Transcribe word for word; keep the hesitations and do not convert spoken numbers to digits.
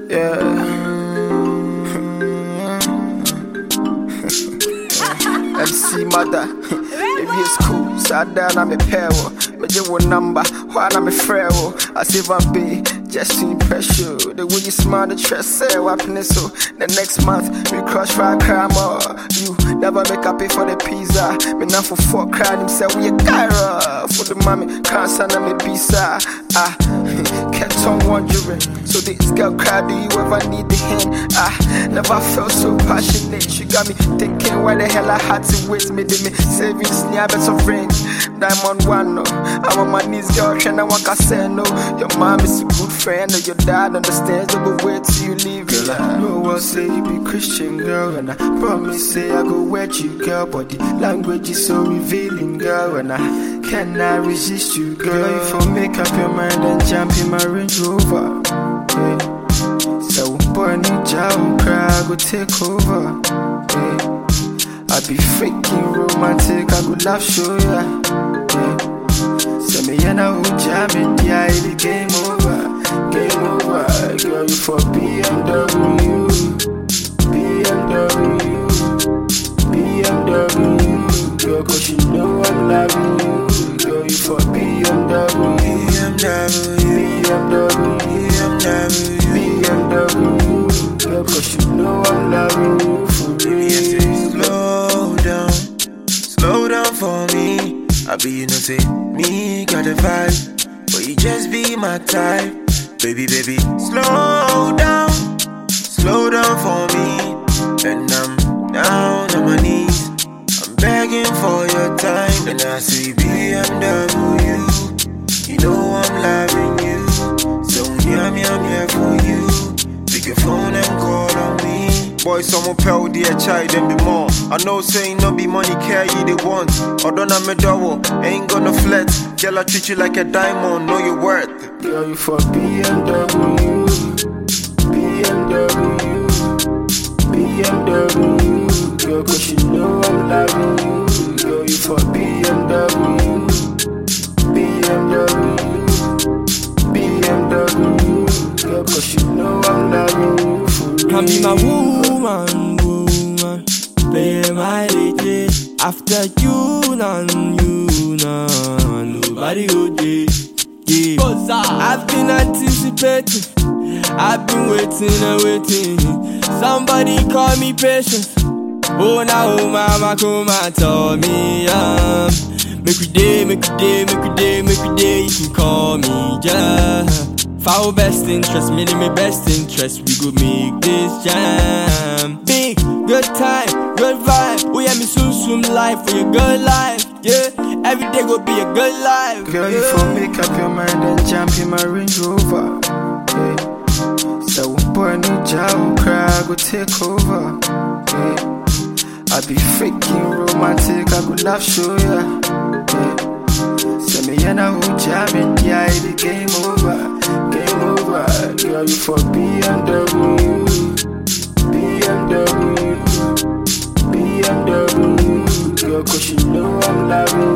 Yeah. M C mother, if it's cool, sat down I'm a pair. But you will number, while I'm a frail. I save a be just to impress you. The way you smile, the trust, say, happiness. So the next month, we crush for a crime. You never make up pay for the pizza. Me now for four crowd, him say we a Kyra. For the mommy, can't send me pizza. Ah, kept on wondering. So this girl cry, do you ever need the hand? Ah, never felt so passionate. She got me thinking why the hell I had to waste me. Did me savings near better friends. Diamond one, no. I'm on my knees, girl, trying to walk, I say no. Your mom is a good friend, or your dad understands the good way till you leave. Girl, I know I say you be Christian, girl, and I promise say I go wet you, girl. But the language is so revealing, girl, and I cannot resist you, girl. Girl, if I make up your mind and jump in my Range Rover, yeah. So boy, need you cry, I go take over, yeah. I be freaking romantic, I go laugh, show ya, yeah. Say me and I will jam it, yeah, it game over, game over. Girl, you for B M W, B M W, B M W. Girl, cause you know I'm loving you. Girl, you for B M W, B M W, B M W, B M W. Girl, cause you know I'm loving you for real. Slow down, slow down for me. I be, you know, say, me got a vibe, but you just be my type. Baby, baby, slow down, slow down for me. And I'm down on my knees, I'm begging for your time. And I say B M W, you know I'm loving you. So yeah, me, I'm here for you. Pick your phone and call on me. Boy, someone pay dear child and be more. I know saying no be money care you they want. Or don't have me double, ain't gonna flex. Girl, I treat you like a diamond, know your worth. Girl, you for B M W, B M W, B M W. Girl, cause you know I'm loving you. Girl, you for B M W, B M W, B M W. Girl, cause you know I'm loving you for real. Can be my woman, woman. Pay my lady. After you, none, you, none. Nobody go there. Yeah. I've been anticipating, I've been waiting and waiting. Somebody call me patience. Oh now, oh mama, come and tell me, um, make we day, make we day, make we day, make we day. You can call me, yeah. For our best interest, me my best interest, we go make this jam. Big, good time, good vibe. We have me soon, soon life for your good life. Yeah, every day go be a good life. Girl, yeah. you for make up your mind and jump in my Range Rover, yeah. So boy, need you cry, I go take over, yeah. I be freaking romantic, I go laugh, show ya, yeah. Say me and I will jam it, yeah, it game over, game over. Girl, you for B M W, B M W, B M W. Girl, cause you know I'm loving